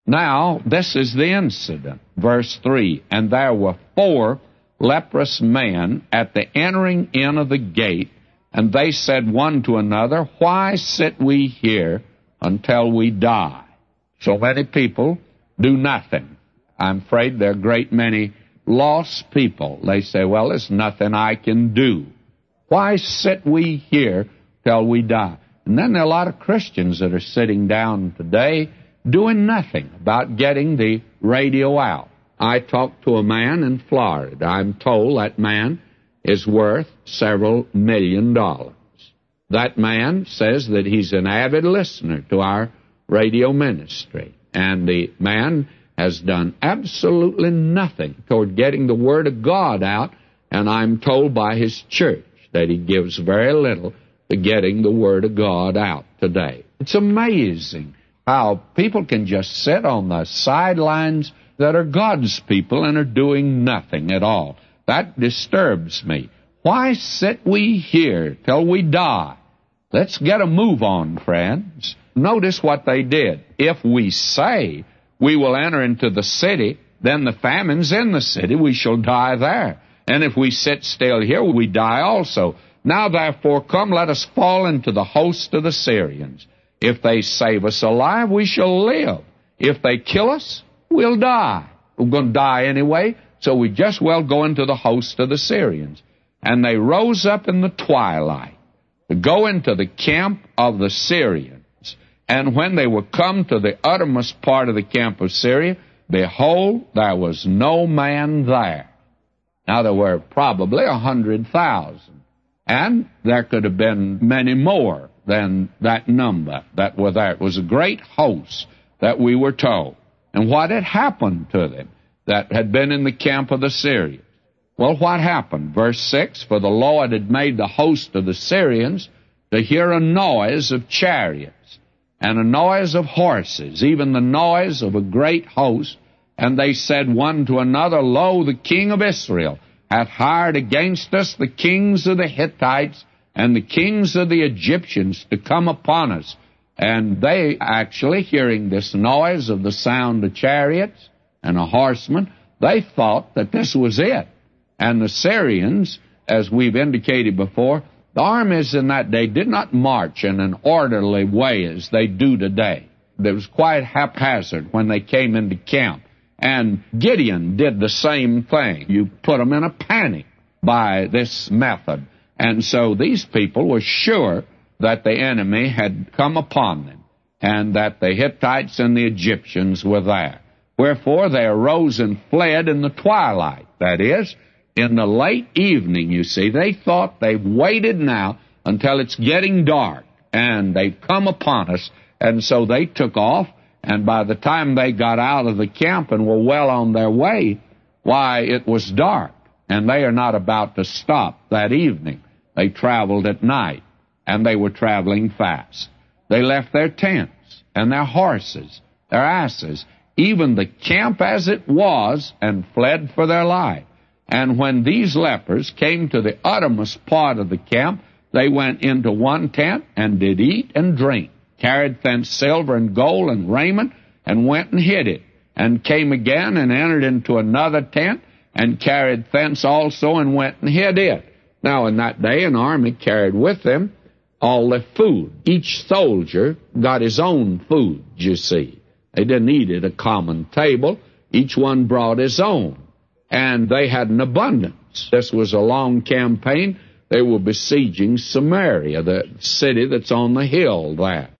Now, this is the incident. Verse 3, and there were 4 leprous men at the entering in of the gate, and they said one to another, why sit we here until we die? So many people do nothing. I'm afraid there are a great many lost people. They say, well, there's nothing I can do. Why sit we here till we die? And then there are a lot of Christians that are sitting down today doing nothing about getting the radio out. I talked to a man in Florida. I'm told that man is worth several $1 million. That man says that he's an avid listener to our radio ministry. And the man has done absolutely nothing toward getting the Word of God out, and I'm told by his church that he gives very little to getting the Word of God out today. It's amazing how people can just sit on the sidelines that are God's people and are doing nothing at all. That disturbs me. Why sit we here till we die? Let's get a move on, friends. Notice what they did. If we say we will enter into the city, then the famine's in the city, we shall die there. And if we sit still here, we die also. Now therefore come, let us fall into the host of the Syrians. If they save us alive, we shall live. If they kill us, we'll die. We're going to die anyway, so we just well go into the host of the Syrians. And they rose up in the twilight to go into the camp of the Syrians. And when they were come to the uttermost part of the camp of Syria, behold, there was no man there. Now there were probably 100,000. And there could have been many more than that number that were there. It was a great host that we were told. And what had happened to them that had been in the camp of the Syrians? Well, what happened? Verse 6, for the Lord had made the host of the Syrians to hear a noise of chariots and a noise of horses, even the noise of a great host. And they said one to another, lo, the king of Israel hath hired against us the kings of the Hittites and the kings of the Egyptians to come upon us. And they actually, hearing this noise of the sound of chariots and a horseman, they thought that this was it. And the Syrians, as we've indicated before, the armies in that day did not march in an orderly way as they do today. It was quite haphazard when they came into camp. And Gideon did the same thing. You put them in a panic by this method. And so these people were sure that the enemy had come upon them, and that the Hittites and the Egyptians were there. Wherefore they arose and fled in the twilight, that is, in the late evening, you see. They thought they've waited now until it's getting dark, and they've come upon us, and so they took off, and by the time they got out of the camp and were well on their way, why, it was dark, and they are not about to stop that evening. They traveled at night, and they were traveling fast. They left their tents and their horses, their asses, even the camp as it was, and fled for their life. And when these lepers came to the uttermost part of the camp, they went into one tent and did eat and drink, carried thence silver and gold and raiment, and went and hid it, and came again and entered into another tent, and carried thence also and went and hid it. Now in that day an army carried with them all the food. Each soldier got his own food, you see. They didn't eat at a common table. Each one brought his own. And they had an abundance. This was a long campaign. They were besieging Samaria, the city that's on the hill there.